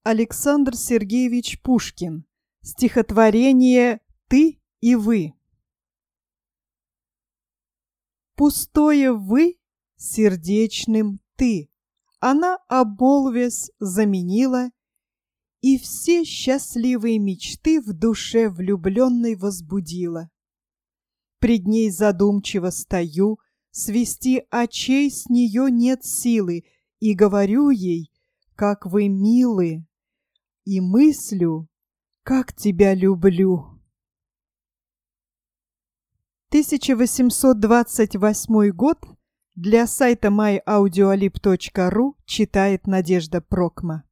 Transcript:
Александр Сергеевич Пушкин. Стихотворение «Ты и вы». Пустое «вы» сердечным «ты» она, обмолвясь, заменила, и все счастливые мечты в душе влюбленной возбудила. Пред ней задумчиво стою, свести очей с нее нет силы, и говорю ей, как вы милы, и мыслю, как тебя люблю. 1828 год. Для сайта myaudioalib.ru читает Надежда Прокма.